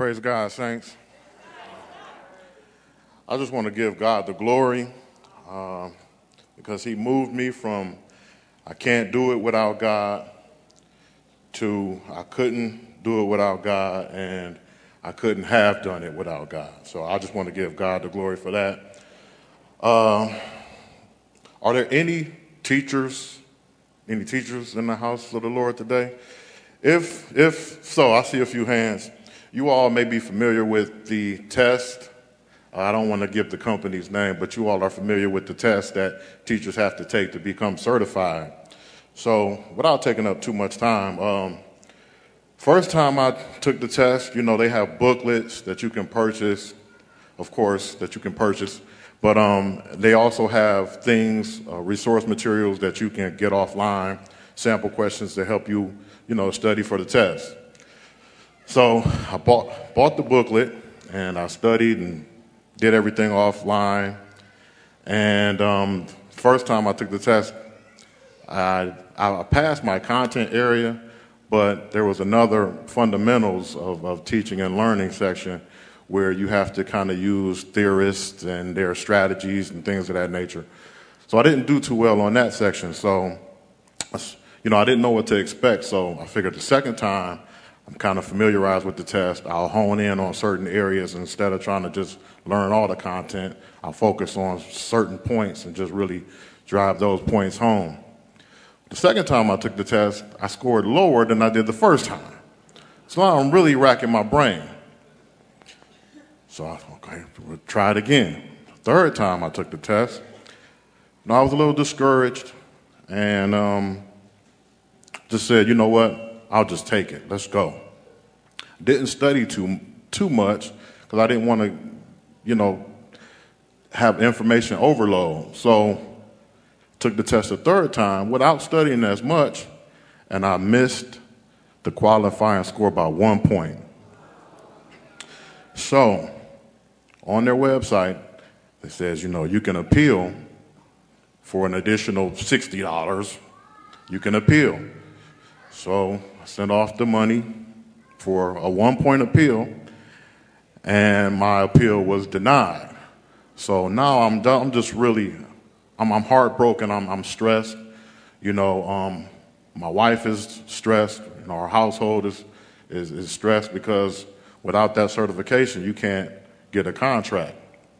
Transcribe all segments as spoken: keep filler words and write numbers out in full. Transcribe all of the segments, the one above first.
Praise God, saints. I just want to give God the glory uh, because he moved me from I can't do it without God to I couldn't do it without God and I couldn't have done it without God. So I just want to give God the glory for that. Uh, are there any teachers, any teachers in the house of the Lord today? If, if so, I see a few hands. You all may be familiar with the test. Uh, I don't want to give the company's name, but you all are familiar with the test that teachers have to take to become certified. So without taking up too much time, um, first time I took the test, you know, they have booklets that you can purchase, of course, that you can purchase. But um, they also have things, uh, resource materials that you can get offline, sample questions to help you, you know, study for the test. So I bought, bought the booklet, and I studied and did everything offline. And um, first time I took the test, I, I passed my content area, but there was another fundamentals of, of teaching and learning section where you have to kind of use theorists and their strategies and things of that nature. So I didn't do too well on that section. So, you know, I didn't know what to expect. So I figured the second time, I'm kind of familiarized with the test. I'll hone in on certain areas instead of trying to just learn all the content. I'll focus on certain points and just really drive those points home. The second time I took the test, I scored lower than I did the first time. So now I'm really racking my brain. So I thought, okay, we'll try it again. The third time I took the test, and I was a little discouraged and um, just said, you know what? I'll just take it. Let's go. Didn't study too too much because I didn't want to, you know, have information overload. So took the test a third time without studying as much, and I missed the qualifying score by one point. So on their website, it says, you know, you can appeal for an additional sixty dollars. You can appeal. So I sent off the money for a one-point appeal, and my appeal was denied. So now I'm done. I'm just really, I'm, I'm heartbroken. I'm, I'm stressed. You know, um, my wife is stressed. You know, our household is, is is stressed because without that certification, you can't get a contract.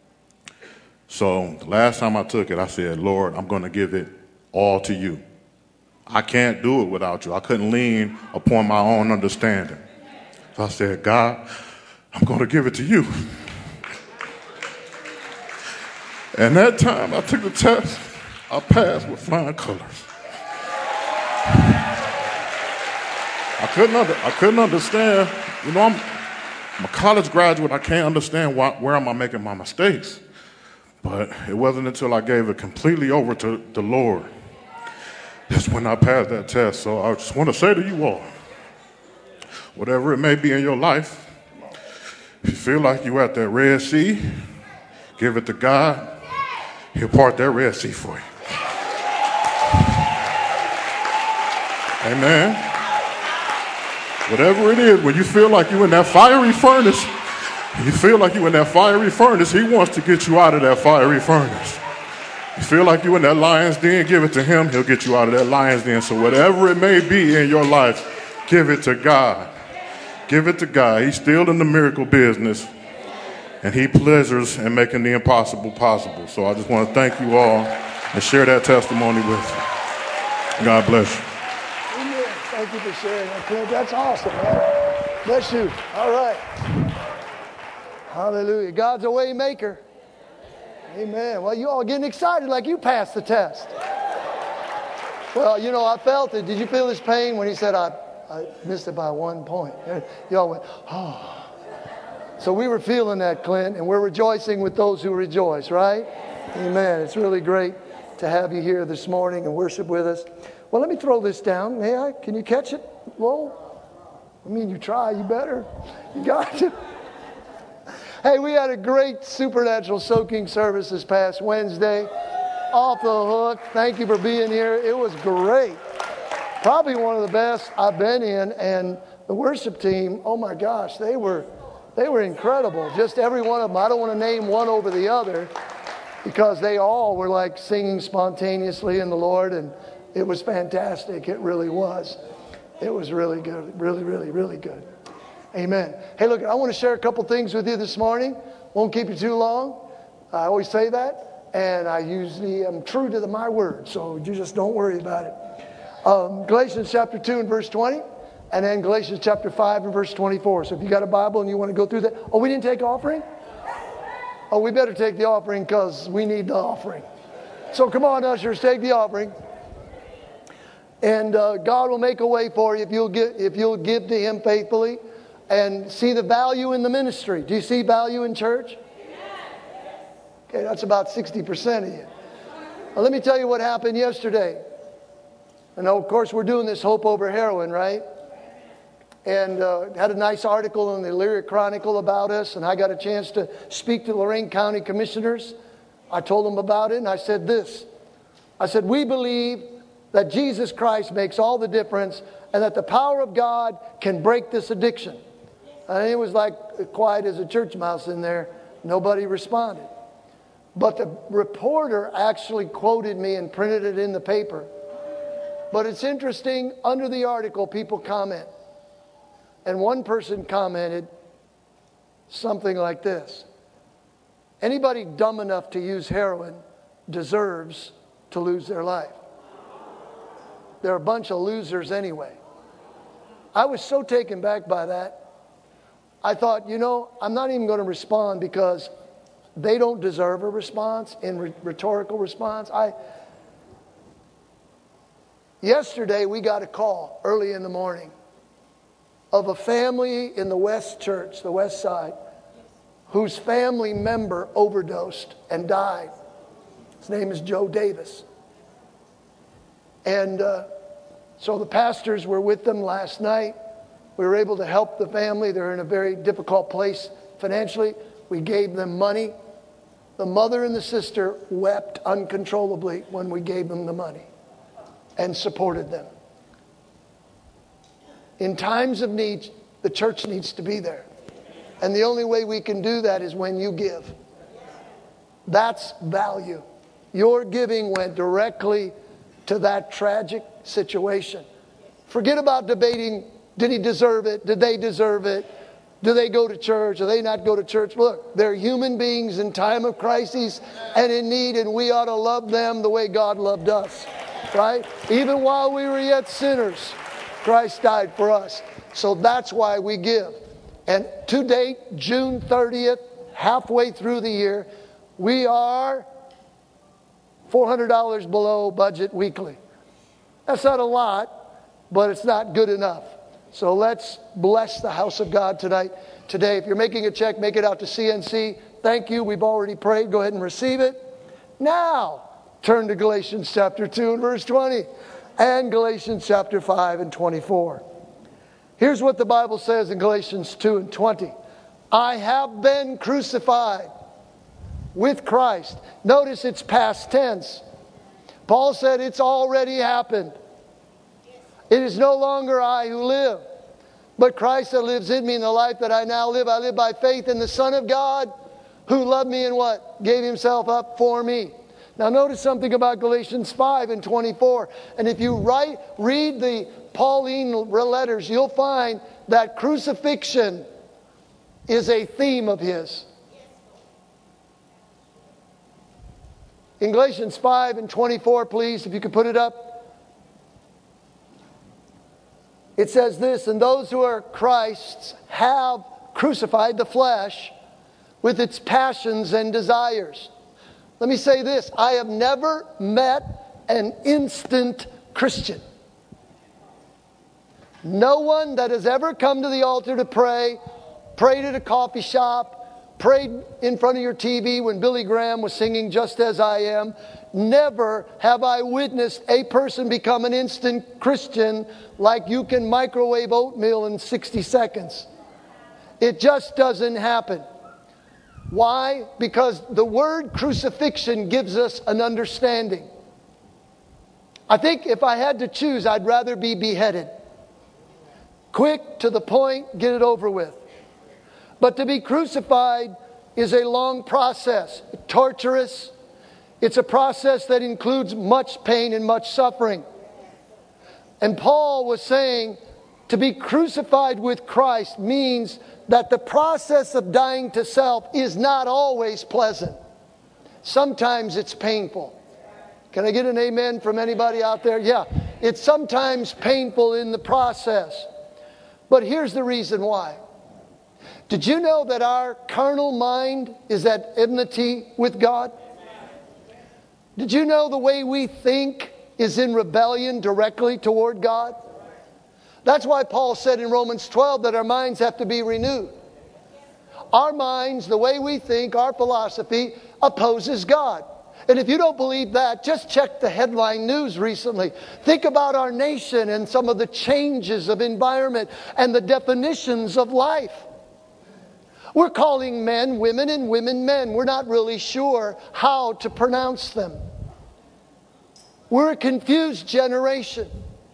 So the last time I took it, I said, Lord, I'm going to give it all to you. I can't do it without you. I couldn't lean upon my own understanding. So I said, God, I'm going to give it to you. And that time I took the test, I passed with flying colors. I couldn't, under, I couldn't understand. You know, I'm, I'm a college graduate. I can't understand why, where am I making my mistakes. But it wasn't until I gave it completely over to the Lord. That's when I passed that test. So I just want to say to you all, whatever it may be in your life, if you feel like you're at that Red Sea, give it to God. He'll part that Red Sea for you. Amen. Whatever it is, when you feel like you're in that fiery furnace, you feel like you're in that fiery furnace, he wants to get you out of that fiery furnace. You feel like you're in that lion's den, give it to him, he'll get you out of that lion's den. So whatever it may be in your life, give it to God. Give it to God. He's still in the miracle business, and he pleasures in making the impossible possible. So I just want to thank you all and share that testimony with you. God bless you. Amen. Thank you for sharing that, Clint. That's awesome, man. Bless you. All right. Hallelujah. God's a way maker. Amen. Well, you all getting excited like you passed the test. Well, you know, I felt it. Did you feel his pain when he said, I, I missed it by one point? You all went, oh. So we were feeling that, Clint, and we're rejoicing with those who rejoice, right? Amen. It's really great to have you here this morning and worship with us. Well, let me throw this down. May I? Can you catch it? Whoa. I mean, you try. You better. You got to. Hey, we had a great supernatural soaking service this past Wednesday. Off the hook. Thank you for being here. It was great. Probably one of the best I've been in. And the worship team, oh my gosh, they were They were incredible. Just every one of them. I don't want to name one over the other because they all were like singing spontaneously in the Lord, and it was fantastic. It really was. It was really good. Really, really, really good. Amen. Hey, look, I want to share a couple things with you this morning. Won't keep you too long. I always say that, and I usually am true to the, my word, so you just don't worry about it. Um, Galatians chapter two and verse twenty, and then Galatians chapter five and verse twenty-four. So if you got a Bible and you want to go through that. Oh, we didn't take offering? Oh, we better take the offering because we need the offering. So come on, ushers, take the offering. And uh, God will make a way for you if you'll give, if you'll give to Him faithfully and see the value in the ministry. Do you see value in church? Okay, that's about sixty percent of you. Now, let me tell you what happened yesterday. And of course, we're doing this Hope Over Heroin, right? And uh, had a nice article in the Lyric Chronicle about us, and I got a chance to speak to Lorain County commissioners. I told them about it, and I said this. I said, we believe that Jesus Christ makes all the difference and that the power of God can break this addiction. And it was like quiet as a church mouse in there. Nobody responded. But the reporter actually quoted me and printed it in the paper. But it's interesting, under the article, people comment. And one person commented something like this. Anybody dumb enough to use heroin deserves to lose their life. They're a bunch of losers anyway. I was so taken back by that. I thought, you know, I'm not even going to respond because they don't deserve a response, in re- rhetorical response. I Yesterday, we got a call early in the morning of a family in the West Church, the West Side, whose family member overdosed and died. His name is Joe Davis. And uh, so the pastors were with them last night. We were able to help the family. They're in a very difficult place financially. We gave them money. The mother and the sister wept uncontrollably when we gave them the money and supported them. In times of need, the church needs to be there. And the only way we can do that is when you give. That's value. Your giving went directly to that tragic situation. Forget about debating, did he deserve it? Did they deserve it? Do they go to church? Do they not go to church? Look, they're human beings in time of crises and in need, and we ought to love them the way God loved us. Right? Even while we were yet sinners, Christ died for us. So that's why we give. And to date, June thirtieth, halfway through the year, we are four hundred dollars below budget weekly. That's not a lot, but it's not good enough. So let's bless the house of God tonight. Today, if you're making a check, make it out to C N C. Thank you. We've already prayed. Go ahead and receive it. Now, turn to Galatians chapter two and verse twenty and Galatians chapter five and twenty-four. Here's what the Bible says in Galatians two and twenty. I have been crucified with Christ. Notice it's past tense. Paul said it's already happened. It is no longer I who live, but Christ that lives in me. In the life that I now live, I live by faith in the Son of God who loved me and what? Gave himself up for me. Now notice something about Galatians five and twenty-four. And if you write, read the Pauline letters, you'll find that crucifixion is a theme of his. In Galatians five and twenty-four, please, if you could put it up. It says this, and those who are Christ's have crucified the flesh with its passions and desires. Let me say this. I have never met an instant Christian. No one that has ever come to the altar to pray, prayed at a coffee shop, prayed in front of your T V when Billy Graham was singing Just As I Am. Never have I witnessed a person become an instant Christian like you can microwave oatmeal in sixty seconds. It just doesn't happen. Why? Because the word crucifixion gives us an understanding. I think if I had to choose, I'd rather be beheaded. Quick, to the point, get it over with. But to be crucified is a long process, torturous. It's a process that includes much pain and much suffering. And Paul was saying to be crucified with Christ means that the process of dying to self is not always pleasant. Sometimes it's painful. Can I get an amen from anybody out there? Yeah, it's sometimes painful in the process. But here's the reason why. Did you know that our carnal mind is at enmity with God? Did you know the way we think is in rebellion directly toward God? That's why Paul said in Romans twelve that our minds have to be renewed. Our minds, the way we think, our philosophy, opposes God. And if you don't believe that, just check the headline news recently. Think about our nation and some of the changes of environment and the definitions of life. We're calling men women and women men. We're not really sure how to pronounce them. We're a confused generation.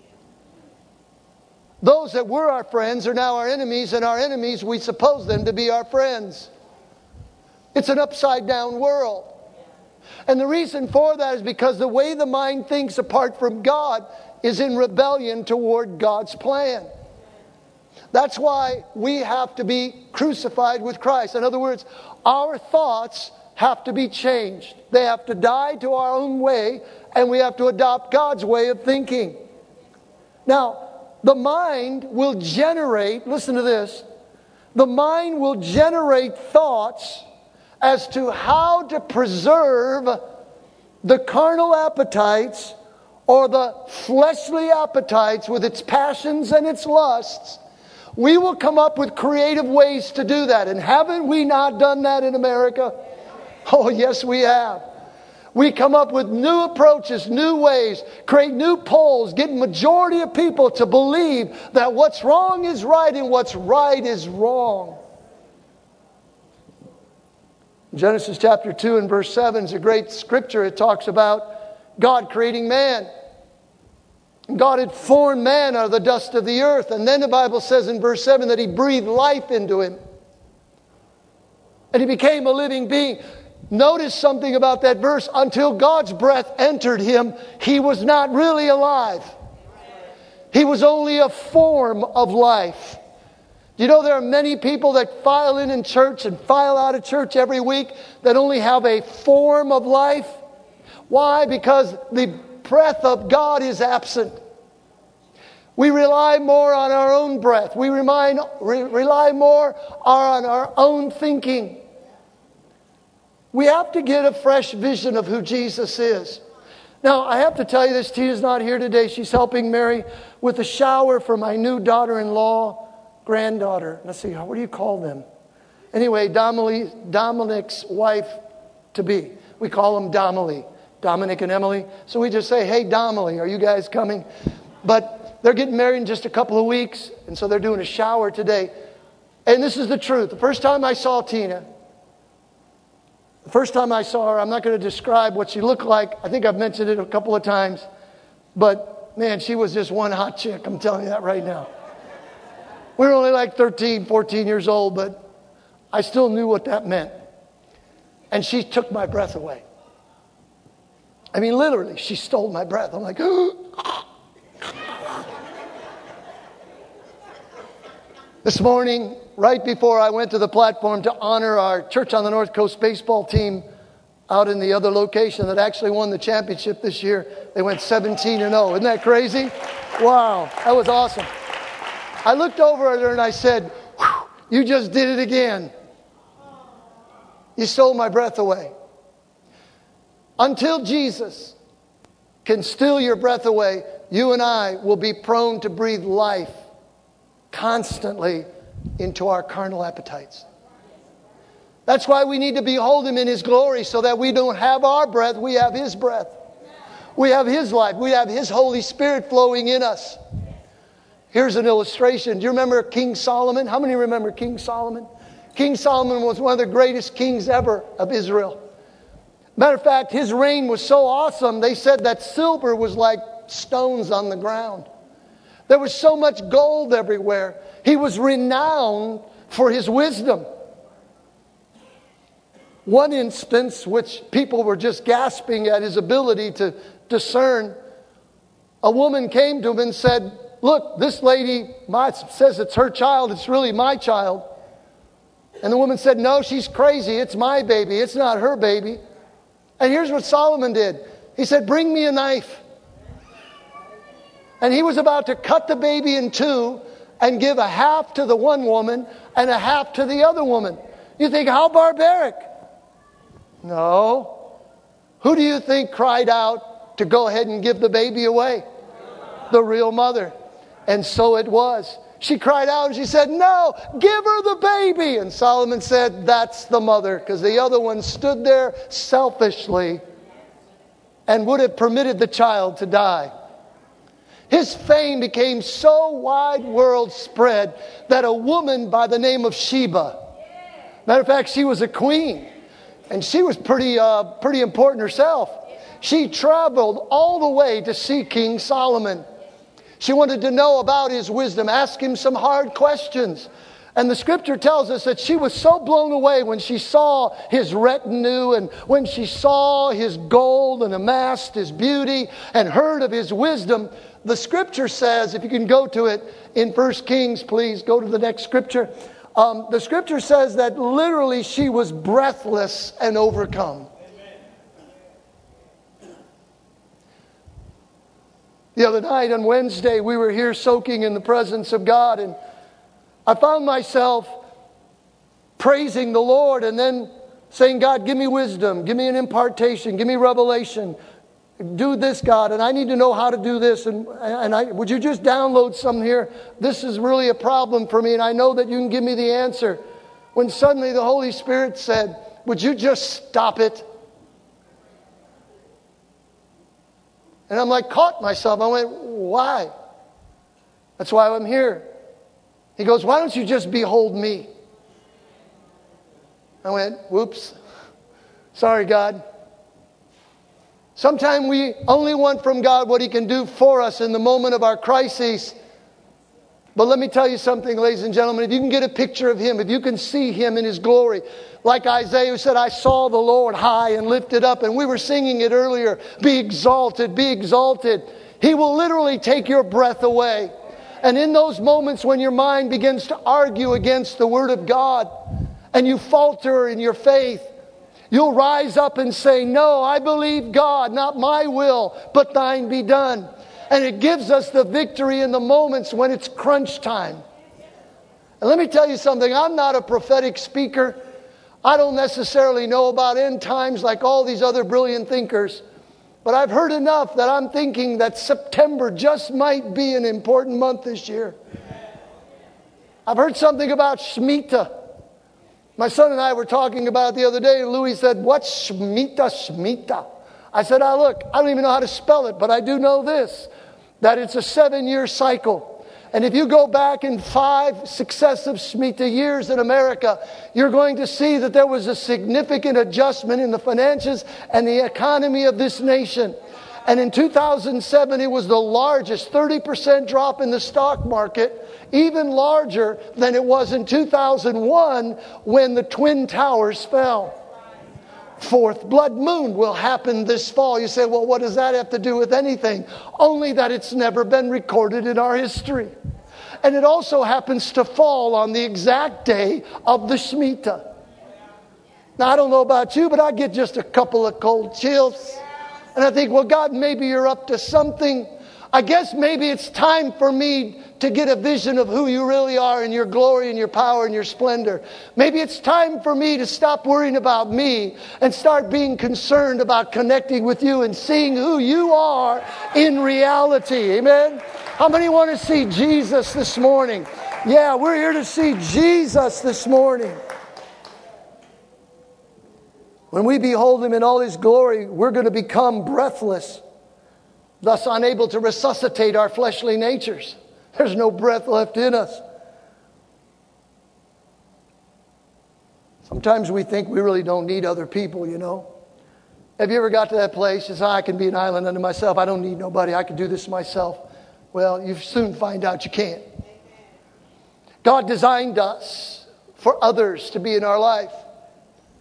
Those that were our friends are now our enemies, and our enemies, we suppose them to be our friends. It's an upside down world. And the reason for that is because the way the mind thinks apart from God is in rebellion toward God's plan. That's why we have to be crucified with Christ. In other words, our thoughts have to be changed. They have to die to our own way, and we have to adopt God's way of thinking. Now, the mind will generate, listen to this, the mind will generate thoughts as to how to preserve the carnal appetites or the fleshly appetites with its passions and its lusts. We will come up with creative ways to do that. And haven't we not done that in America? Oh, yes, we have. We come up with new approaches, new ways, create new polls, get majority of people to believe that what's wrong is right and what's right is wrong. Genesis chapter two and verse seven is a great scripture. It talks about God creating man. God had formed man out of the dust of the earth. And then the Bible says in verse seven that He breathed life into him. And he became a living being. Notice something about that verse. Until God's breath entered him, he was not really alive. He was only a form of life. You know, there are many people that file in in church and file out of church every week that only have a form of life. Why? Because the breath of God is absent. We rely more on our own breath. We rely, re, rely more on our own thinking. We have to get a fresh vision of who Jesus is. Now, I have to tell you this. Tina's not here today. She's helping Mary with a shower for my new daughter-in-law, granddaughter. Let's see, what do you call them? Anyway, Dominique, Dominic's wife-to-be. We call them Domily. Dominic and Emily. So we just say, hey, Domily, are you guys coming? But they're getting married in just a couple of weeks, and so they're doing a shower today. And this is the truth. The first time I saw Tina, the first time I saw her, I'm not going to describe what she looked like. I think I've mentioned it a couple of times. But, man, she was just one hot chick. I'm telling you that right now. We were only like thirteen, fourteen years old, but I still knew what that meant. And she took my breath away. I mean, literally, she stole my breath. I'm like, this morning, right before I went to the platform to honor our Church on the North Coast baseball team out in the other location that actually won the championship this year, they went seventeen and oh. Isn't that crazy? Wow, that was awesome. I looked over at her and I said, you just did it again. You stole my breath away. Until Jesus can steal your breath away, you and I will be prone to breathe life constantly into our carnal appetites. That's why we need to behold Him in His glory so that we don't have our breath, we have His breath. We have His life. We have His Holy Spirit flowing in us. Here's an illustration. Do you remember King Solomon? How many remember King Solomon? King Solomon was one of the greatest kings ever of Israel. Matter of fact, his reign was so awesome, they said that silver was like stones on the ground. There was so much gold everywhere. He was renowned for his wisdom. One instance, which people were just gasping at his ability to discern, a woman came to him and said, look, this lady my, says it's her child. It's really my child. And the woman said, no, she's crazy. It's my baby. It's not her baby. And here's what Solomon did. He said, bring me a knife. And he was about to cut the baby in two and give a half to the one woman and a half to the other woman. You think, how barbaric? No. Who do you think cried out to go ahead and give the baby away? The real mother. And so it was. She cried out and she said, no, give her the baby. And Solomon said, that's the mother. Because the other one stood there selfishly and would have permitted the child to die. His fame became so wide world spread that a woman by the name of Sheba, matter of fact, she was a queen. And she was pretty, uh, pretty important herself. She traveled all the way to see King Solomon. She wanted to know about his wisdom, ask him some hard questions. And the scripture tells us that she was so blown away when she saw his retinue and when she saw his gold and amassed his beauty and heard of his wisdom. The scripture says, if you can go to it in First Kings, please go to the next scripture. Um, the scripture says that literally she was breathless and overcome. The other night on Wednesday, we were here soaking in the presence of God, and I found myself praising the Lord and then saying, God, give me wisdom, give me an impartation, give me revelation. Do this, God, and I need to know how to do this. And, and I, would you just download some here? This is really a problem for me, and I know that you can give me the answer. When suddenly the Holy Spirit said, would you just stop it? And I'm like, caught myself. I went, why? That's why I'm here. He goes, why don't you just behold me? I went, whoops. Sorry, God. Sometimes we only want from God what He can do for us in the moment of our crises. But let me tell you something, ladies and gentlemen. If you can get a picture of Him, if you can see Him in His glory, like Isaiah who said, I saw the Lord high and lifted up. And we were singing it earlier. Be exalted, be exalted. He will literally take your breath away. And in those moments when your mind begins to argue against the Word of God and you falter in your faith, you'll rise up and say, no, I believe God, not my will, but thine be done. And it gives us the victory in the moments when it's crunch time. And let me tell you something, I'm not a prophetic speaker. I don't necessarily know about end times like all these other brilliant thinkers. But I've heard enough that I'm thinking that September just might be an important month this year. I've heard something about Shemitah. My son and I were talking about it the other day, and Louis said, what's Shemitah, Shemitah? I said, ah, look, I don't even know how to spell it, but I do know this, that it's a seven-year cycle. And if you go back in five successive Shemitah years in America, you're going to see that there was a significant adjustment in the finances and the economy of this nation. And in two thousand seven, it was the largest thirty percent drop in the stock market, even larger than it was in two thousand one when the Twin Towers fell. Fourth blood moon will happen this fall. You say, well, what does that have to do with anything? Only that it's never been recorded in our history. And it also happens to fall on the exact day of the Shemitah. Now, I don't know about you, but I get just a couple of cold chills. And I think, well, God, maybe you're up to something. I guess maybe it's time for me to get a vision of who you really are in your glory and your power and your splendor. Maybe it's time for me to stop worrying about me and start being concerned about connecting with you and seeing who you are in reality. Amen? How many want to see Jesus this morning? Yeah, we're here to see Jesus this morning. When we behold Him in all His glory, we're going to become breathless, thus unable to resuscitate our fleshly natures. There's no breath left in us. Sometimes we think we really don't need other people, you know. Have you ever got to that place? You say, I can be an island unto myself. I don't need nobody. I can do this myself. Well, you soon find out you can't. God designed us for others to be in our life.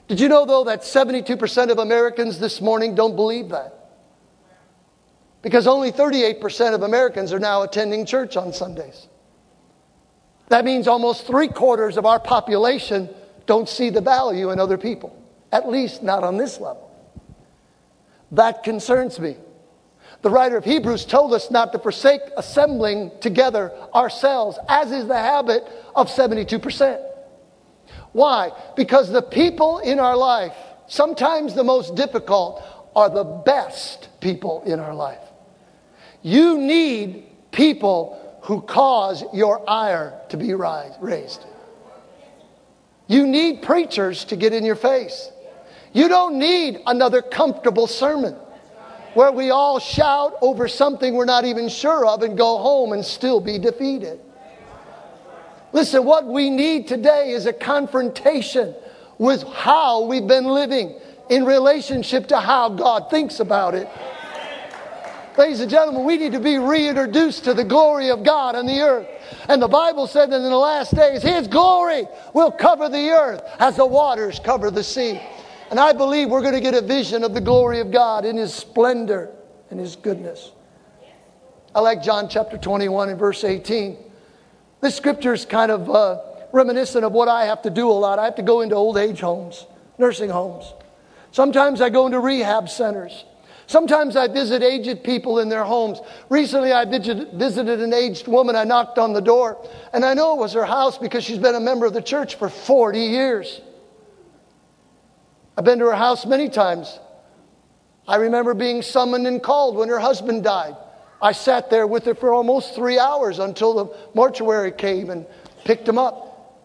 Did you know, though, that seventy-two percent of Americans this morning don't believe that? Because only thirty-eight percent of Americans are now attending church on Sundays. That means almost three quarters of our population don't see the value in other people. At least not on this level. That concerns me. The writer of Hebrews told us not to forsake assembling together ourselves, as is the habit of seventy-two percent. Why? Because the people in our life, sometimes the most difficult, are the best people in our life. You need people who cause your ire to be raised. You need preachers to get in your face. You don't need another comfortable sermon where we all shout over something we're not even sure of and go home and still be defeated. Listen, what we need today is a confrontation with how we've been living in relationship to how God thinks about it. Ladies and gentlemen, we need to be reintroduced to the glory of God on the earth. And the Bible said that in the last days, His glory will cover the earth as the waters cover the sea. And I believe we're going to get a vision of the glory of God in His splendor and His goodness. I like John chapter twenty-one and verse eighteen. This scripture is kind of uh, reminiscent of what I have to do a lot. I have to go into old age homes, nursing homes. Sometimes I go into rehab centers. Sometimes I visit aged people in their homes. Recently I visited an aged woman. I knocked on the door, and I know it was her house because she's been a member of the church for forty years. I've been to her house many times. I remember being summoned and called when her husband died. I sat there with her for almost three hours until the mortuary came and picked him up.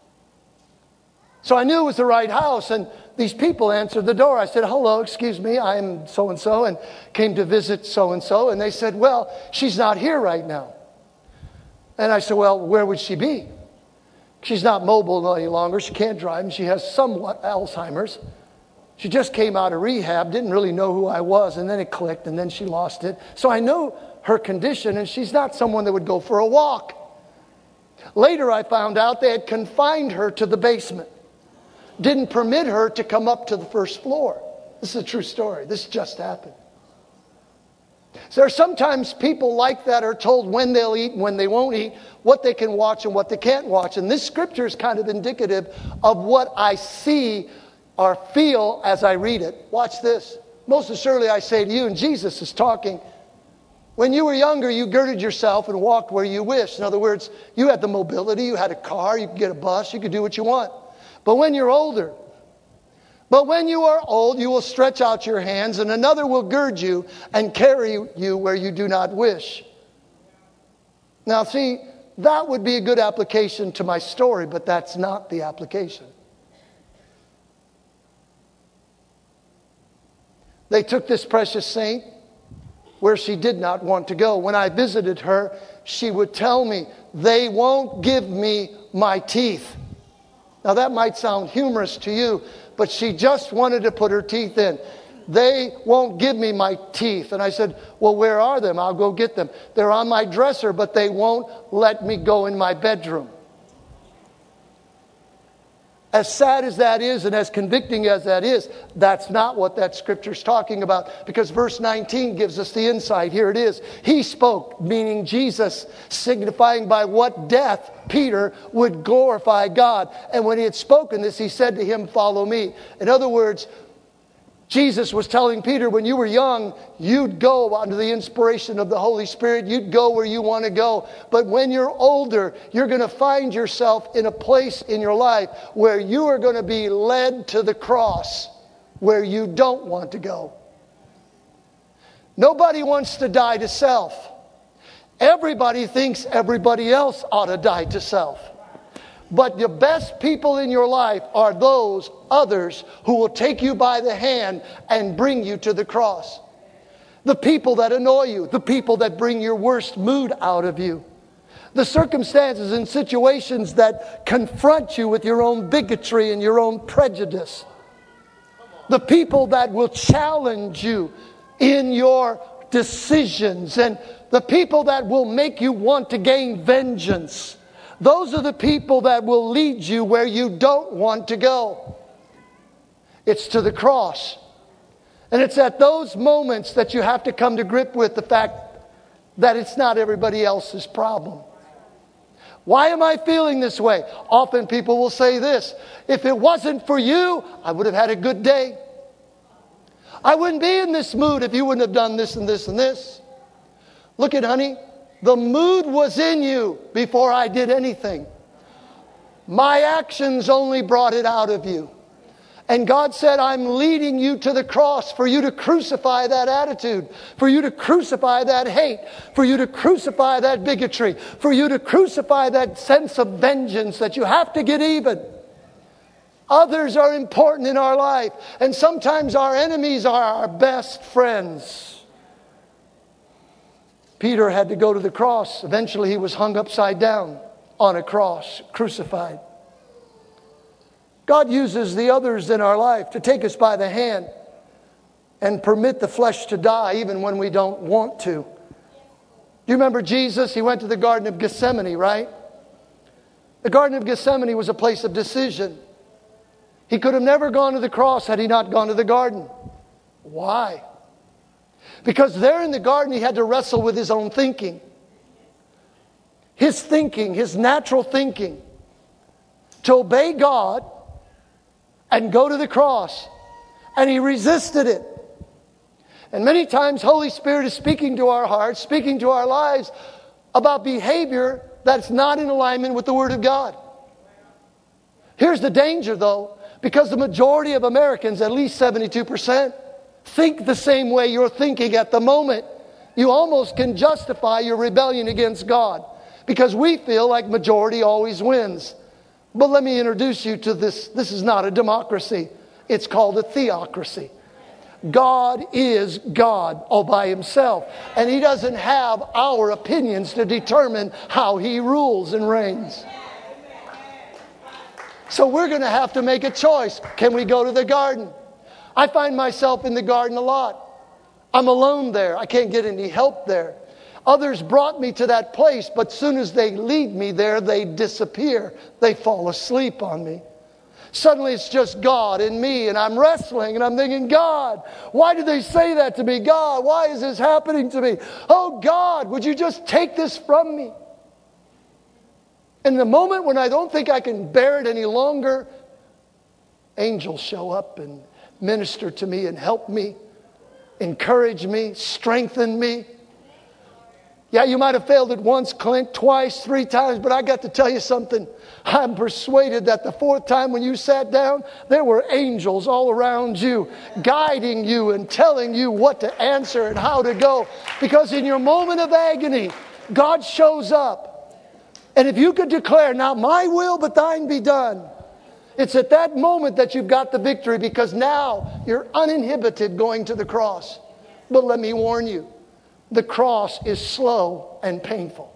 So I knew it was the right house, and these people answered the door. I said, hello, excuse me, I'm so-and-so and came to visit so-and-so. And they said, well, she's not here right now. And I said, well, where would she be? She's not mobile any longer. She can't drive, and she has somewhat Alzheimer's. She just came out of rehab, didn't really know who I was, and then it clicked, and then she lost it. So I know her condition, and she's not someone that would go for a walk. Later I found out they had confined her to the basement. Didn't permit her to come up to the first floor. This is a true story. This just happened. So there are sometimes people like that are told when they'll eat and when they won't eat, what they can watch and what they can't watch. And this scripture is kind of indicative of what I see or feel as I read it. Watch this. Most assuredly I say to you, and Jesus is talking, when you were younger, you girded yourself and walked where you wished. In other words, you had the mobility, you had a car, you could get a bus, you could do what you want. But when you're older, but when you are old, you will stretch out your hands, and another will gird you and carry you where you do not wish. Now, see, that would be a good application to my story, but that's not the application. They took this precious saint where she did not want to go. When I visited her, she would tell me, they won't give me my teeth. Now that might sound humorous to you, but she just wanted to put her teeth in. They won't give me my teeth. And I said, well, where are them? I'll go get them. They're on my dresser, but they won't let me go in my bedroom. As sad as that is and as convicting as that is, that's not what that scripture's talking about. Because verse nineteen gives us the insight. Here it is. He spoke, meaning Jesus, signifying by what death Peter would glorify God. And when he had spoken this, he said to him, follow me. In other words, Jesus was telling Peter, when you were young, you'd go under the inspiration of the Holy Spirit. You'd go where you want to go. But when you're older, you're going to find yourself in a place in your life where you are going to be led to the cross where you don't want to go. Nobody wants to die to self. Everybody thinks everybody else ought to die to self. But the best people in your life are those others who will take you by the hand and bring you to the cross. The people that annoy you, the people that bring your worst mood out of you. The circumstances and situations that confront you with your own bigotry and your own prejudice. The people that will challenge you in your decisions, and the people that will make you want to gain vengeance. Those are the people that will lead you where you don't want to go. It's to the cross. And it's at those moments that you have to come to grip with the fact that it's not everybody else's problem. Why am I feeling this way? Often people will say this: if it wasn't for you, I would have had a good day. I wouldn't be in this mood if you wouldn't have done this and this and this. Look at, honey, the mood was in you before I did anything. My actions only brought it out of you. And God said, I'm leading you to the cross for you to crucify that attitude, for you to crucify that hate, for you to crucify that bigotry, for you to crucify that sense of vengeance that you have to get even. Others are important in our life, and sometimes our enemies are our best friends. Peter had to go to the cross. Eventually he was hung upside down on a cross, crucified. God uses the others in our life to take us by the hand and permit the flesh to die even when we don't want to. Do you remember Jesus? He went to the Garden of Gethsemane, right? The Garden of Gethsemane was a place of decision. He could have never gone to the cross had he not gone to the garden. Why? Because there in the garden he had to wrestle with his own thinking. His thinking, his natural thinking, to obey God and go to the cross. And he resisted it. And many times Holy Spirit is speaking to our hearts, speaking to our lives about behavior that's not in alignment with the Word of God. Here's the danger though, because the majority of Americans, at least seventy-two percent, think the same way you're thinking at the moment. You almost can justify your rebellion against God because we feel like majority always wins. But let me introduce you to this. This is not a democracy. It's called a theocracy. God is God all by himself. And he doesn't have our opinions to determine how he rules and reigns. So we're going to have to make a choice. Can we go to the garden? I find myself in the garden a lot. I'm alone there. I can't get any help there. Others brought me to that place, but as soon as they lead me there, they disappear. They fall asleep on me. Suddenly it's just God and me, and I'm wrestling, and I'm thinking, God, why did they say that to me? God, why is this happening to me? Oh, God, would you just take this from me? In the moment when I don't think I can bear it any longer, angels show up and minister to me and help me, encourage me, strengthen me. Yeah, you might have failed it once, Clint, twice, three times, but I got to tell you something. I'm persuaded that the fourth time when you sat down, there were angels all around you, guiding you and telling you what to answer and how to go. Because in your moment of agony, God shows up. And if you could declare, not my will, but thine be done, it's at that moment that you've got the victory, because now you're uninhibited going to the cross. But let me warn you, the cross is slow and painful.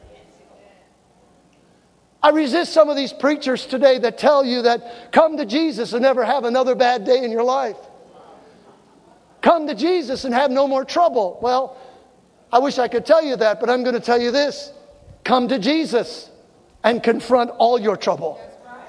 I resist some of these preachers today that tell you that come to Jesus and never have another bad day in your life. Come to Jesus and have no more trouble. Well, I wish I could tell you that, but I'm going to tell you this. Come to Jesus and confront all your trouble.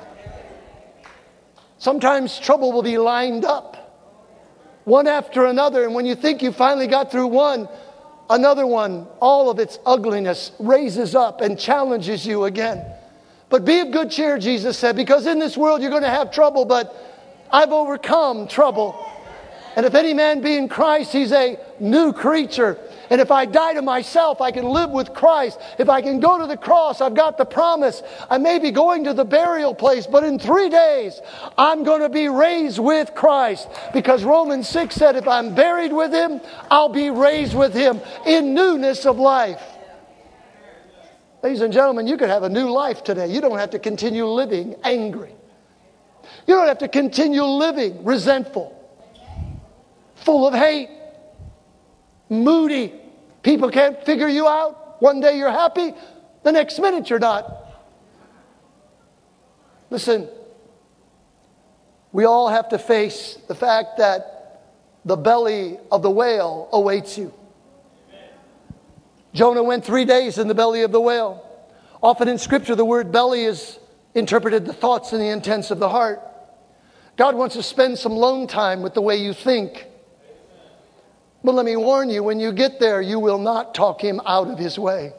Sometimes trouble will be lined up, one after another, and when you think you finally got through one, another one, all of its ugliness raises up and challenges you again. But be of good cheer, Jesus said, because in this world you're going to have trouble, but I've overcome trouble. And if any man be in Christ, he's a new creature. And if I die to myself, I can live with Christ. If I can go to the cross, I've got the promise. I may be going to the burial place, but in three days, I'm going to be raised with Christ. Because Romans six said, if I'm buried with Him, I'll be raised with Him in newness of life. Ladies and gentlemen, you could have a new life today. You don't have to continue living angry. You don't have to continue living resentful, full of hate, moody. People can't figure you out. One day you're happy, the next minute you're not. Listen, we all have to face the fact that the belly of the whale awaits you. Jonah went three days in the belly of the whale. Often in Scripture, the word belly is interpreted the thoughts and the intents of the heart. God wants to spend some alone time with the way you think. But let me warn you, when you get there, you will not talk him out of his way.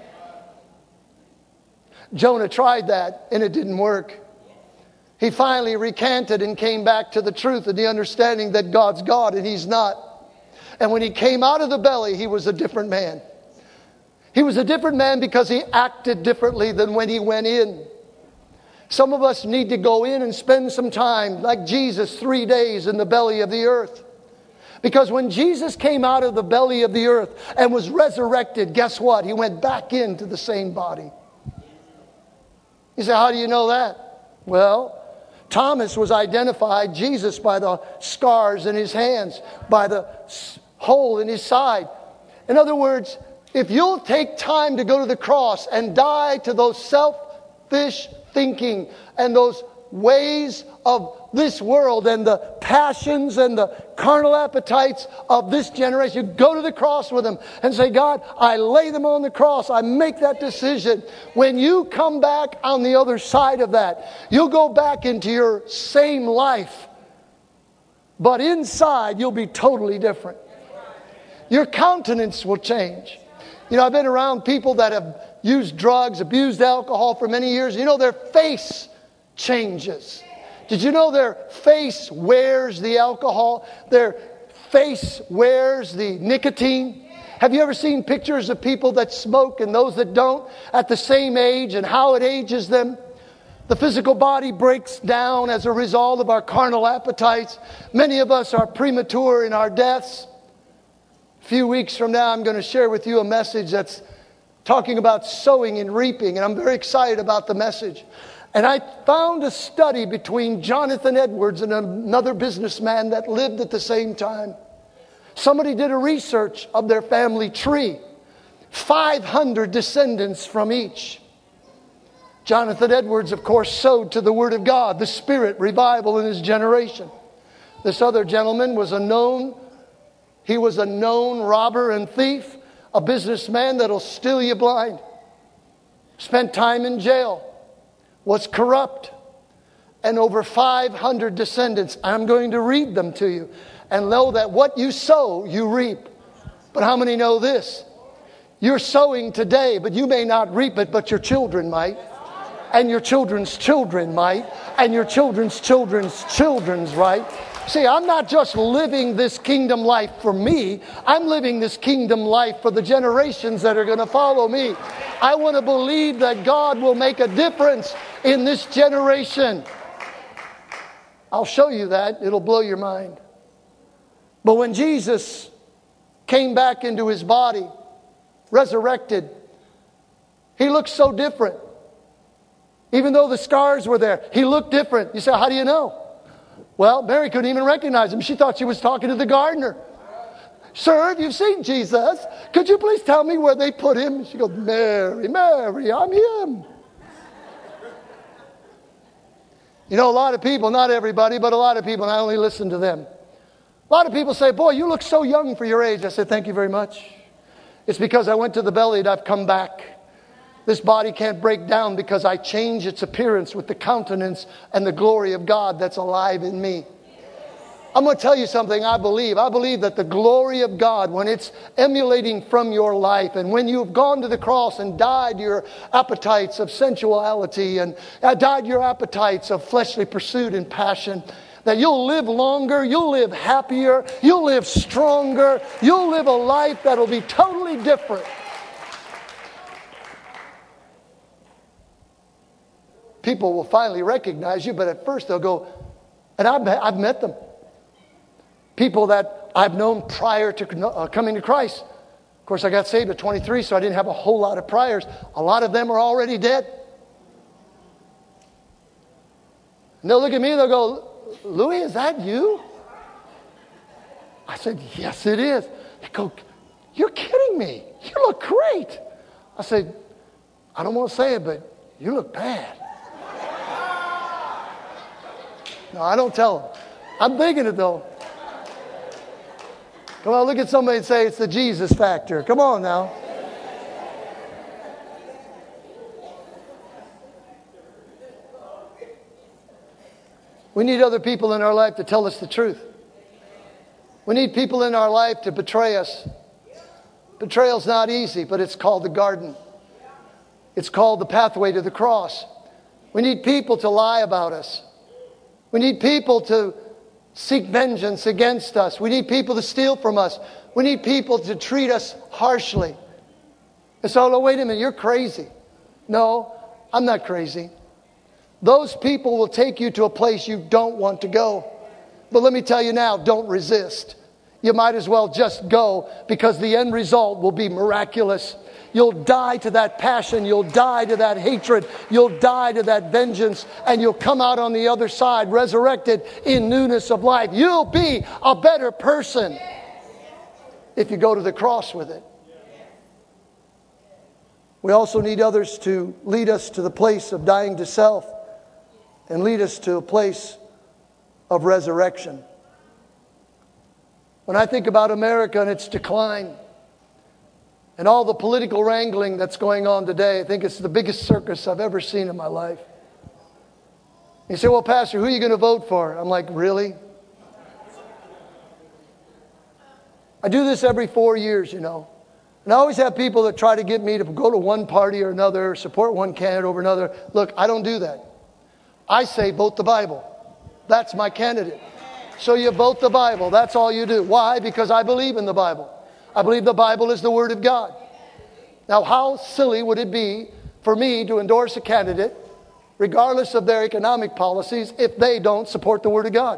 Jonah tried that, and it didn't work. He finally recanted and came back to the truth and the understanding that God's God and he's not. And when he came out of the belly, he was a different man. He was a different man because he acted differently than when he went in. Some of us need to go in and spend some time, like Jesus, three days in the belly of the earth. Because when Jesus came out of the belly of the earth and was resurrected, guess what? He went back into the same body. You say, how do you know that? Well, Thomas was identified, Jesus, by the scars in his hands, by the hole in his side. In other words, if you'll take time to go to the cross and die to those selfish thinking and those ways of this world and the passions and the carnal appetites of this generation, you go to the cross with them and say, God, I lay them on the cross. I make that decision. When you come back on the other side of that, you'll go back into your same life. But inside, you'll be totally different. Your countenance will change. You know, I've been around people that have used drugs, abused alcohol for many years. You know, their face changes. Did you know their face wears the alcohol? Their face wears the nicotine? Have you ever seen pictures of people that smoke and those that don't at the same age and how it ages them? The physical body breaks down as a result of our carnal appetites. Many of us are premature in our deaths. A few weeks from now, I'm going to share with you a message that's talking about sowing and reaping, and I'm very excited about the message. And I found a study between Jonathan Edwards and another businessman that lived at the same time. Somebody did a research of their family tree. five hundred descendants from each. Jonathan Edwards, of course, sowed to the Word of God, the Spirit, revival in his generation. This other gentleman was a known, he was a known robber and thief, a businessman that'll steal you blind. Spent time in jail. Was corrupt. And over five hundred descendants. I'm going to read them to you. And know that what you sow, you reap. But how many know this? You're sowing today, but you may not reap it, but your children might. And your children's children might. And your children's children's children's, right? See, I'm not just living this kingdom life for me. I'm living this kingdom life for the generations that are going to follow me. I want to believe that God will make a difference in this generation. I'll show you that. It'll blow your mind. But when Jesus came back into his body, resurrected, he looked so different. Even though the scars were there, he looked different. You say, how do you know? Well, Mary couldn't even recognize him. She thought she was talking to the gardener. Sir, if you've seen Jesus, could you please tell me where they put him? She goes, Mary, Mary, I'm him. You know, a lot of people, not everybody, but a lot of people, and I only listen to them. A lot of people say, boy, you look so young for your age. I said, thank you very much. It's because I went to the belly and I've come back. This body can't break down because I change its appearance with the countenance and the glory of God that's alive in me. I'm going to tell you something I believe. I believe that the glory of God, when it's emulating from your life, and when you've gone to the cross and died your appetites of sensuality and died your appetites of fleshly pursuit and passion, that you'll live longer, you'll live happier, you'll live stronger, you'll live a life that'll be totally different. People will finally recognize you, but at first they'll go, and I've met, I've met them. People that I've known prior to uh, coming to Christ. Of course, I got saved at twenty-three, so I didn't have a whole lot of priors. A lot of them are already dead. And they'll look at me and they'll go, Louis, is that you? I said, yes, it is. They go, you're kidding me. You look great. I said, I don't want to say it, but you look bad. No, I don't tell them. I'm thinking it though. Come on, look at somebody and say it's the Jesus factor. Come on now. We need other people in our life to tell us the truth. We need people in our life to betray us. Betrayal's not easy, but it's called the garden. It's called the pathway to the cross. We need people to lie about us. We need people to seek vengeance against us. We need people to steal from us. We need people to treat us harshly. And so, oh, wait a minute, you're crazy. No, I'm not crazy. Those people will take you to a place you don't want to go. But let me tell you now, don't resist. You might as well just go, because the end result will be miraculous. You'll die to that passion. You'll die to that hatred. You'll die to that vengeance. And you'll come out on the other side resurrected in newness of life. You'll be a better person if you go to the cross with it. We also need others to lead us to the place of dying to self and lead us to a place of resurrection. When I think about America and its decline and all the political wrangling that's going on today, I think it's the biggest circus I've ever seen in my life. You say, well, Pastor, who are you going to vote for? I'm like, really? I do this every four years, you know. And I always have people that try to get me to go to one party or another, support one candidate over another. Look, I don't do that. I say vote the Bible. That's my candidate. So you vote the Bible. That's all you do. Why? Because I believe in the Bible. I believe the Bible is the Word of God. Now, how silly would it be for me to endorse a candidate, regardless of their economic policies, if they don't support the Word of God?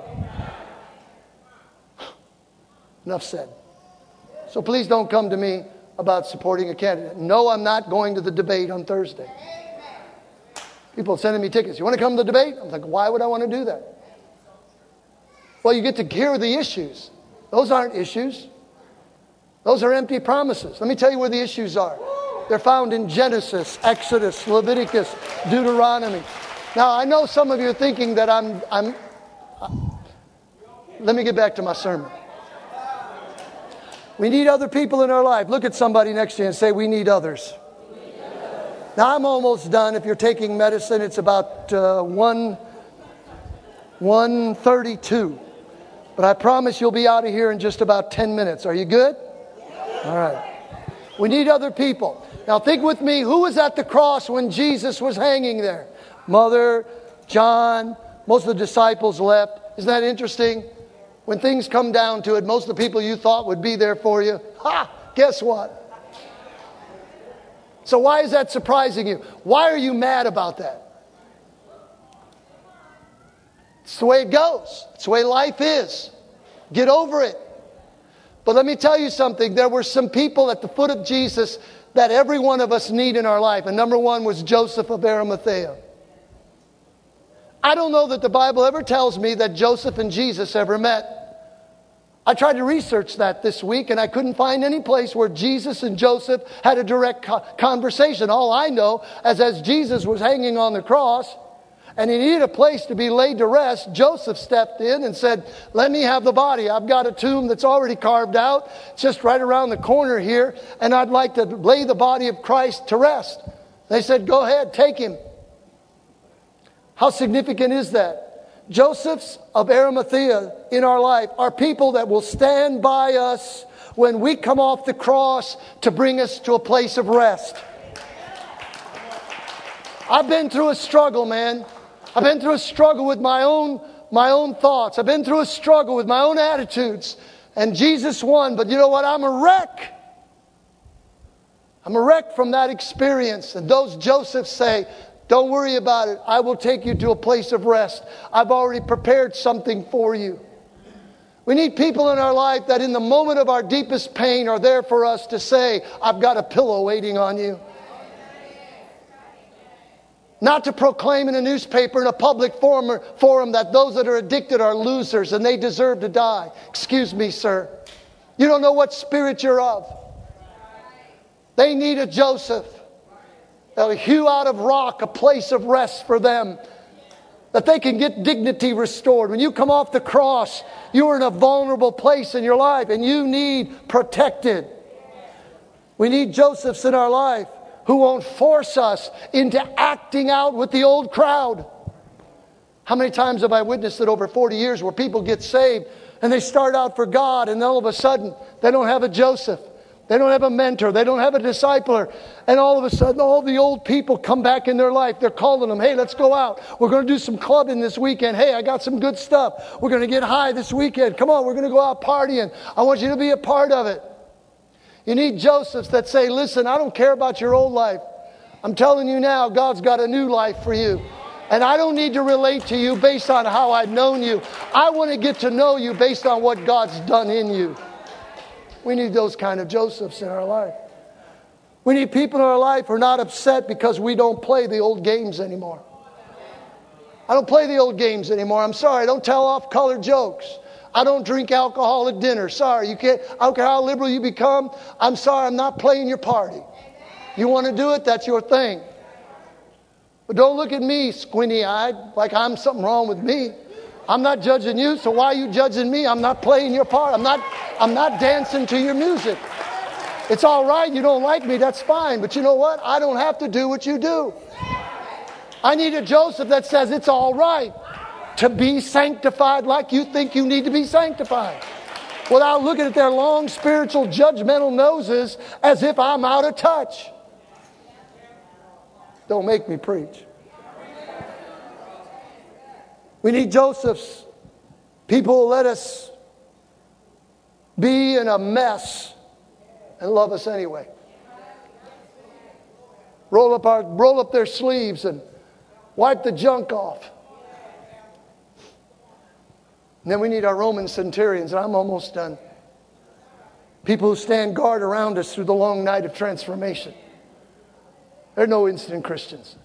Enough said. So please don't come to me about supporting a candidate. No, I'm not going to the debate on Thursday. People are sending me tickets. You want to come to the debate? I'm like, why would I want to do that? Well, you get to hear the issues. Those aren't issues. Those are empty promises. Let me tell you where the issues are. They're found in Genesis, Exodus, Leviticus, Deuteronomy. Now, I know some of you are thinking that I'm... I'm uh, let me get back to my sermon. We need other people in our life. Look at somebody next to you and say, we need others. Now, I'm almost done. If you're taking medicine, it's about uh, one thirty-two. But I promise you'll be out of here in just about ten minutes. Are you good? All right. We need other people. Now, think with me. Who was at the cross when Jesus was hanging there? Mother, John, most of the disciples left. Isn't that interesting? When things come down to it, most of the people you thought would be there for you, ha, guess what? So why is that surprising you? Why are you mad about that? It's the way it goes. It's the way life is. Get over it. But let me tell you something. There were some people at the foot of Jesus that every one of us need in our life. And number one was Joseph of Arimathea. I don't know that the Bible ever tells me that Joseph and Jesus ever met. I tried to research that this week, and I couldn't find any place where Jesus and Joseph had a direct co- conversation. All I know is as Jesus was hanging on the cross, and he needed a place to be laid to rest, Joseph stepped in and said, let me have the body. I've got a tomb that's already carved out, just right around the corner here, and I'd like to lay the body of Christ to rest. They said, go ahead, take him. How significant is that? Josephs of Arimathea in our life are people that will stand by us when we come off the cross to bring us to a place of rest. I've been through a struggle, man. I've been through a struggle with my own, my own thoughts. I've been through a struggle with my own attitudes. And Jesus won. But you know what? I'm a wreck. I'm a wreck from that experience. And those Josephs say, don't worry about it. I will take you to a place of rest. I've already prepared something for you. We need people in our life that in the moment of our deepest pain are there for us to say, I've got a pillow waiting on you. Not to proclaim in a newspaper, in a public forum, forum that those that are addicted are losers and they deserve to die. Excuse me, sir. You don't know what spirit you're of. They need a Joseph. They'll hew out of rock a place of rest for them, that they can get dignity restored. When you come off the cross, you are in a vulnerable place in your life and you need protected. We need Josephs in our life who won't force us into acting out with the old crowd. How many times have I witnessed it over forty years where people get saved and they start out for God and all of a sudden they don't have a Joseph. They don't have a mentor. They don't have a discipler. And all of a sudden, all the old people come back in their life. They're calling them, hey, let's go out. We're going to do some clubbing this weekend. Hey, I got some good stuff. We're going to get high this weekend. Come on, we're going to go out partying. I want you to be a part of it. You need Josephs that say, listen, I don't care about your old life. I'm telling you now, God's got a new life for you. And I don't need to relate to you based on how I've known you. I want to get to know you based on what God's done in you. We need those kind of Josephs in our life. We need people in our life who are not upset because we don't play the old games anymore. I don't play the old games anymore. I'm sorry. I don't tell off-color jokes. I don't drink alcohol at dinner. Sorry. You can't. I don't care how liberal you become. I'm sorry. I'm not playing your party. You want to do it? That's your thing. But don't look at me squinty-eyed like I'm something wrong with me. I'm not judging you, so why are you judging me? I'm not playing your part. I'm not, I'm not dancing to your music. It's all right. You don't like me. That's fine. But you know what? I don't have to do what you do. I need a Joseph that says it's all right to be sanctified like you think you need to be sanctified. Without looking at their long spiritual judgmental noses as if I'm out of touch. Don't make me preach. We need Josephs. People who let us be in a mess and love us anyway. Roll up our, roll up their sleeves and wipe the junk off. And then we need our Roman centurions, and I'm almost done. People who stand guard around us through the long night of transformation. They're no instant Christians.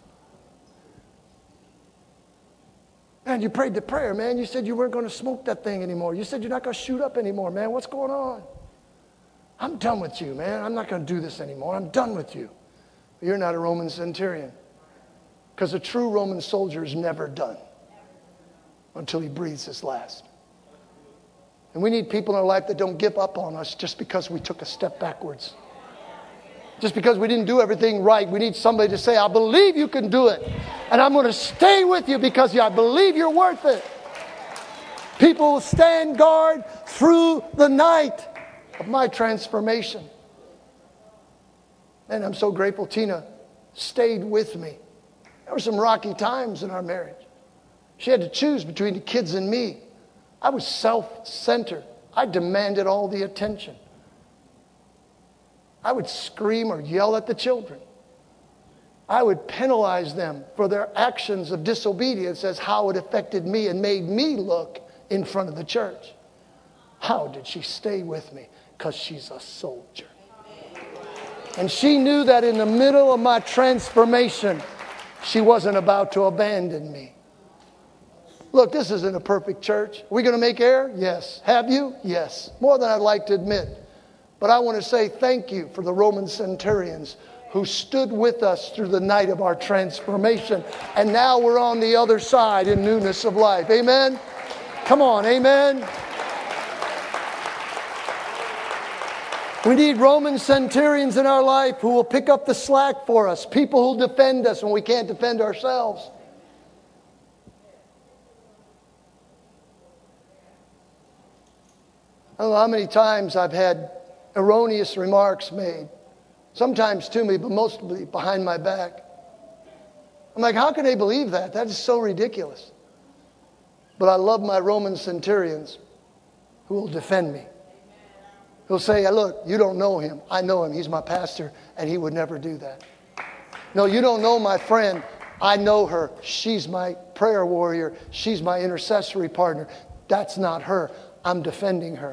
Man, you prayed the prayer, man. You said you weren't going to smoke that thing anymore. You said you're not going to shoot up anymore, man. What's going on? I'm done with you, man. I'm not going to do this anymore. I'm done with you. But you're not a Roman centurion. Because a true Roman soldier is never done until he breathes his last. And we need people in our life that don't give up on us just because we took a step backwards. Just because we didn't do everything right. We need somebody to say, I believe you can do it. And I'm going to stay with you because I believe you're worth it. People will stand guard through the night of my transformation. And I'm so grateful Tina stayed with me. There were some rocky times in our marriage. She had to choose between the kids and me. I was self-centered. I demanded all the attention. I would scream or yell at the children. I would penalize them for their actions of disobedience as how it affected me and made me look in front of the church. How did she stay with me? Because she's a soldier. And she knew that in the middle of my transformation, she wasn't about to abandon me. Look, this isn't a perfect church. Are we going to make error? Yes. Have you? Yes. More than I'd like to admit. But I want to say thank you for the Roman centurions who stood with us through the night of our transformation. And now we're on the other side in newness of life. Amen? Come on, amen? We need Roman centurions in our life who will pick up the slack for us. People who defend us when we can't defend ourselves. I don't know how many times I've had erroneous remarks made. Sometimes to me, but mostly behind my back. I'm like, how can they believe that? That is so ridiculous. But I love my Roman centurions who will defend me. He'll say, look, you don't know him. I know him. He's my pastor, and he would never do that. No, you don't know my friend. I know her. She's my prayer warrior. She's my intercessory partner. That's not her. I'm defending her.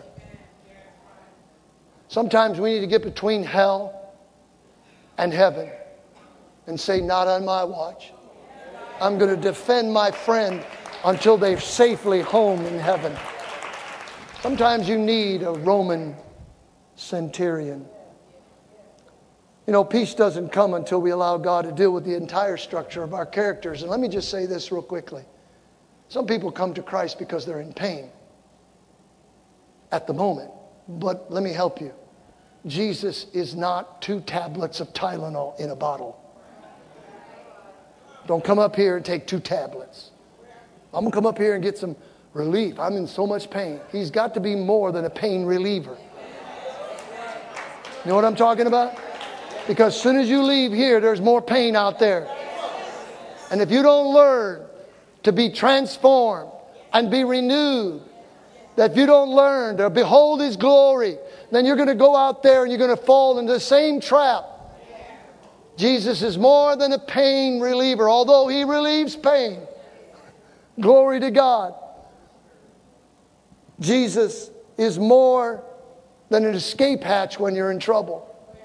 Sometimes we need to get between hell and heaven and say, not on my watch. I'm going to defend my friend until they're safely home in heaven. Sometimes you need a Roman centurion. You know, peace doesn't come until we allow God to deal with the entire structure of our characters. And let me just say this real quickly. Some people come to Christ because they're in pain at the moment. But let me help you. Jesus is not two tablets of Tylenol in a bottle. Don't come up here and take two tablets. I'm going to come up here and get some relief. I'm in so much pain. He's got to be more than a pain reliever. You know what I'm talking about? Because as soon as you leave here, there's more pain out there. And if you don't learn to be transformed and be renewed, that if you don't learn to behold His glory, then you're going to go out there and you're going to fall into the same trap. Jesus is more than a pain reliever, although He relieves pain. Glory to God. Jesus is more than an escape hatch when you're in trouble.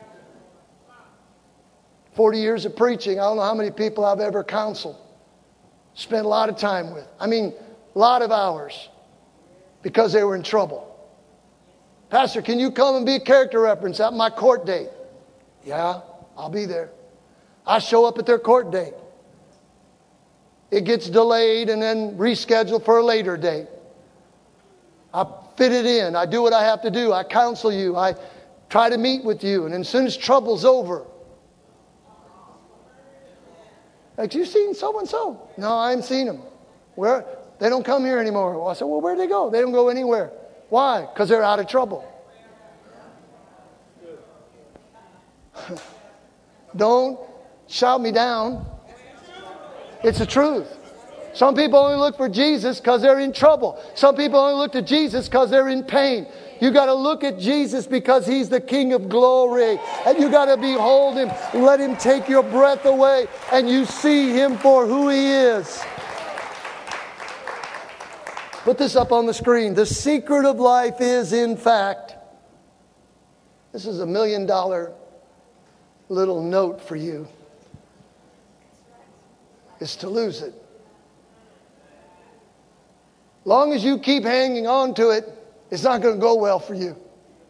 forty years of preaching, I don't know how many people I've ever counseled. Spent a lot of time with. I mean, a lot of hours. Because they were in trouble. Pastor, can you come and be a character reference at my court date? Yeah, I'll be there. I show up at their court date. It gets delayed and then rescheduled for a later date. I fit it in. I do what I have to do. I counsel you. I try to meet with you. And as soon as trouble's over, like, you seen so-and-so? No, I haven't seen them. Where? They don't come here anymore. Well, I said, well, where'd they go? They don't go anywhere. Why? Because they're out of trouble. Don't shout me down. It's the truth. Some people only look for Jesus because they're in trouble. Some people only look to Jesus because they're in pain. You got to look at Jesus because He's the King of glory. And you got to behold Him. Let Him take your breath away. And you see Him for who He is. Put this up on the screen. The secret of life is, in fact, this is a million dollar little note for you, is to lose it. Long as you keep hanging on to it, it's not going to go well for you.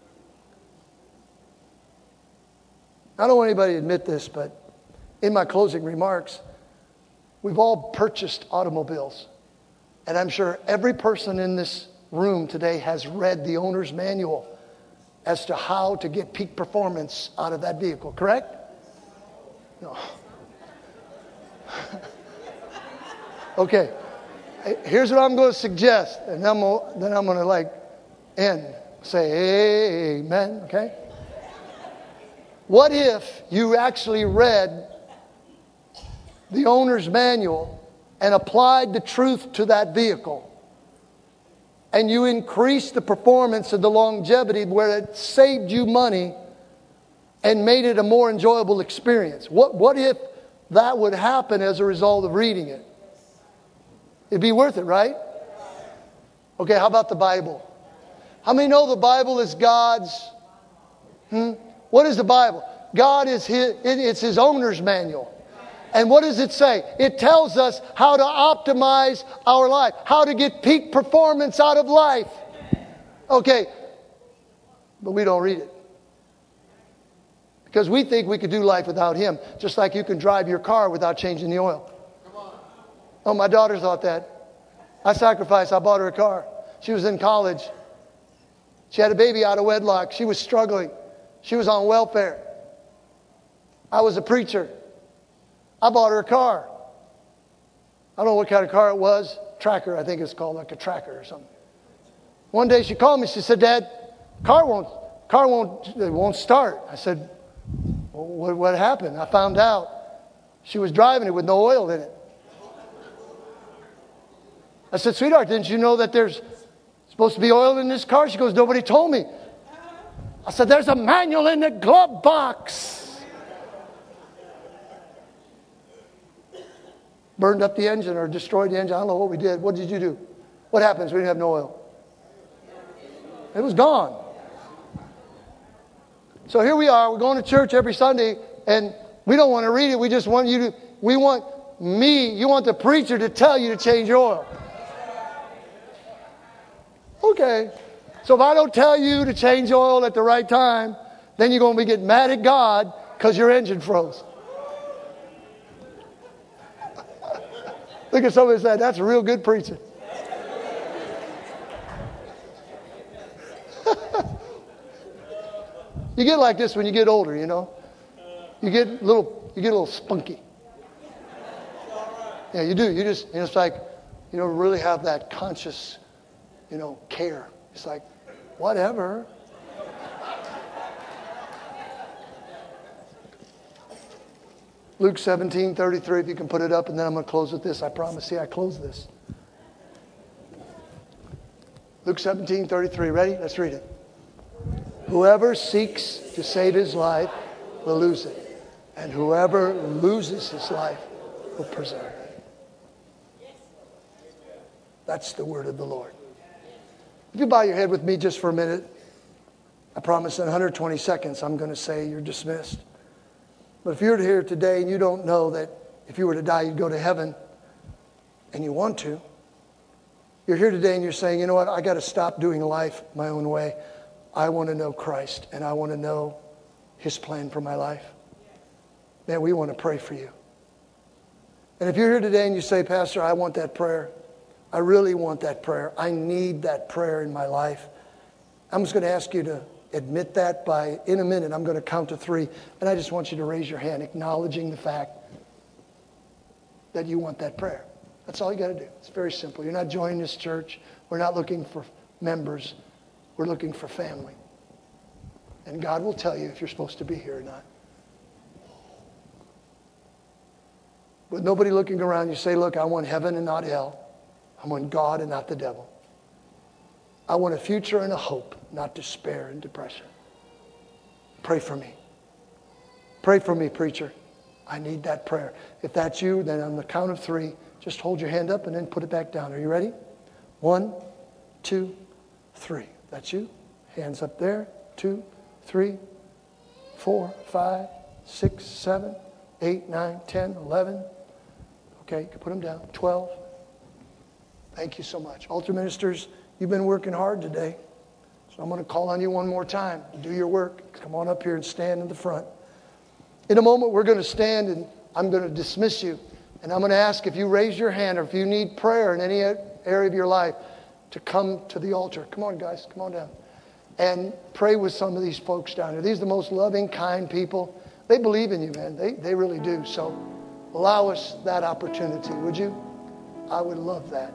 I don't want anybody to admit this, but in my closing remarks, we've all purchased automobiles. And I'm sure every person in this room today has read the owner's manual as to how to get peak performance out of that vehicle, correct? No. Okay. Here's what I'm going to suggest, and I'm gonna, then I'm going to like end. Say amen, okay? What if you actually read the owner's manual and applied the truth to that vehicle, and you increased the performance and the longevity where it saved you money and made it a more enjoyable experience? What, what if that would happen as a result of reading it? It'd be worth it, right? Okay, how about the Bible? How many know the Bible is God's? Hmm? What is the Bible? God is His, it's His owner's manual. And what does it say? It tells us how to optimize our life, how to get peak performance out of life. Okay, but we don't read it. Because we think we could do life without Him, just like you can drive your car without changing the oil. Oh, my daughter thought that. I sacrificed. I bought her a car. She was in college. She had a baby out of wedlock. She was struggling. She was on welfare. I was a preacher. I bought her a car. I don't know what kind of car it was. Tracker, I think it's called, like a tracker or something. One day she called me. She said, Dad, car won't, car won't, it won't start. I said, well, what, what happened? I found out she was driving it with no oil in it. I said, sweetheart, didn't you know that there's supposed to be oil in this car? She goes, nobody told me. I said, there's a manual in the glove box. Burned up the engine or destroyed the engine. I don't know what we did. What did you do? What happens when you have no oil? It was gone. So here we are. We're going to church every Sunday, and we don't want to read it. We just want you to, we want me, you want the preacher to tell you to change your oil. Okay. So if I don't tell you to change oil at the right time, then you're going to be getting mad at God because your engine froze. Look at somebody and say, that's a real good preacher. You get like this when you get older, you know. You get a little, you get a little spunky. Yeah, you do. You just, you know, it's like, you know, really have that conscious, you know, care. It's like, whatever. Luke seventeen thirty-three, if you can put it up, and then I'm going to close with this. I promise. See, I close this. Luke seventeen thirty-three. Ready? Let's read it. Whoever seeks to save his life will lose it. And whoever loses his life will preserve it. That's the word of the Lord. If you bow your head with me just for a minute, I promise in one hundred twenty seconds I'm going to say you're dismissed. But if you're here today and you don't know that if you were to die you'd go to heaven, and you want to, you're here today and you're saying, you know what, I got to stop doing life my own way. I want to know Christ and I want to know His plan for my life. Man, we want to pray for you. And if you're here today and you say, Pastor, I want that prayer. I really want that prayer. I need that prayer in my life. I'm just going to ask you to admit that by, in a minute, I'm going to count to three. And I just want you to raise your hand, acknowledging the fact that you want that prayer. That's all you got to do. It's very simple. You're not joining this church. We're not looking for members. We're looking for family. And God will tell you if you're supposed to be here or not. With nobody looking around, you say, look, I want heaven and not hell. I want God and not the devil. I want a future and a hope, not despair and depression. Pray for me. Pray for me, preacher. I need that prayer. If that's you, then on the count of three, just hold your hand up and then put it back down. Are you ready? One, two, three. That's you. Hands up there. Two, three, four, five, six, seven, eight, nine, ten, eleven. Okay, you can put them down. twelve. Thank you so much. Altar ministers, you've been working hard today. So I'm going to call on you one more time. Do your work. Come on up here and stand in the front. In a moment, we're going to stand and I'm going to dismiss you. And I'm going to ask if you raise your hand or if you need prayer in any area of your life to come to the altar. Come on, guys. Come on down. And pray with some of these folks down here. These are the most loving, kind people. They believe in you, man. They, they really do. So allow us that opportunity, would you? I would love that.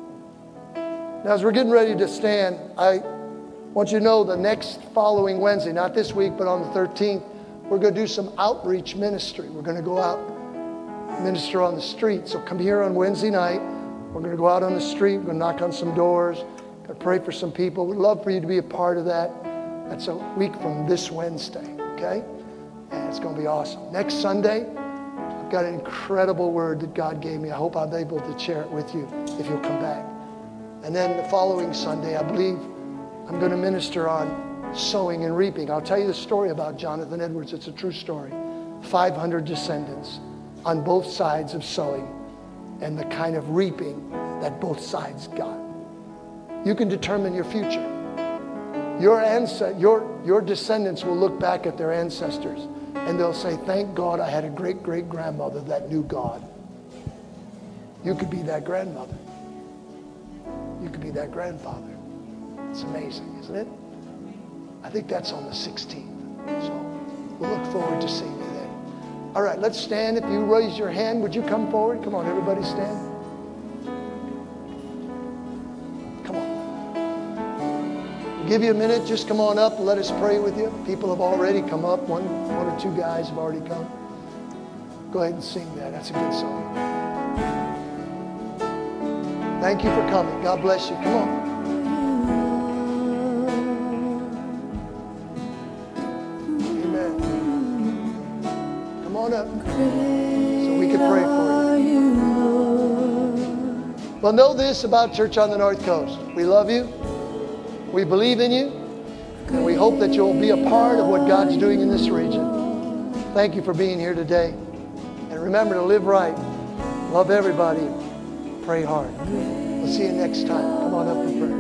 Now, as we're getting ready to stand, I want you to know the next following Wednesday, not this week, but on the thirteenth, we're going to do some outreach ministry. We're going to go out minister on the street. So come here on Wednesday night. We're going to go out on the street. We're going to knock on some doors. We're going to pray for some people. We'd love for you to be a part of that. That's a week from this Wednesday, okay? And it's going to be awesome. Next Sunday, I've got an incredible word that God gave me. I hope I'm able to share it with you if you'll come back. And then the following Sunday, I believe I'm going to minister on sowing and reaping. I'll tell you the story about Jonathan Edwards. It's a true story. five hundred descendants on both sides of sowing and the kind of reaping that both sides got. You can determine your future. Your, ancest- your, your descendants will look back at their ancestors and they'll say, thank God I had a great-great-grandmother that knew God. You could be that grandmother. You could be that grandfather. It's amazing, isn't it? I think that's on the sixteenth. So we'll look forward to seeing you then. All right, let's stand. If you raise your hand, would you come forward? Come on, everybody stand. Come on. We'll give you a minute. Just come on up and let us pray with you. People have already come up. One, one or two guys have already come. Go ahead and sing that. That's a good song. Thank you for coming. God bless you. Come on. Amen. Come on up so we can pray for you. Well, know this about Church on the North Coast. We love you. We believe in you. And we hope that you'll be a part of what God's doing in this region. Thank you for being here today. And remember to live right. Love everybody. Pray hard. We'll see you next time. Come on up for prayer.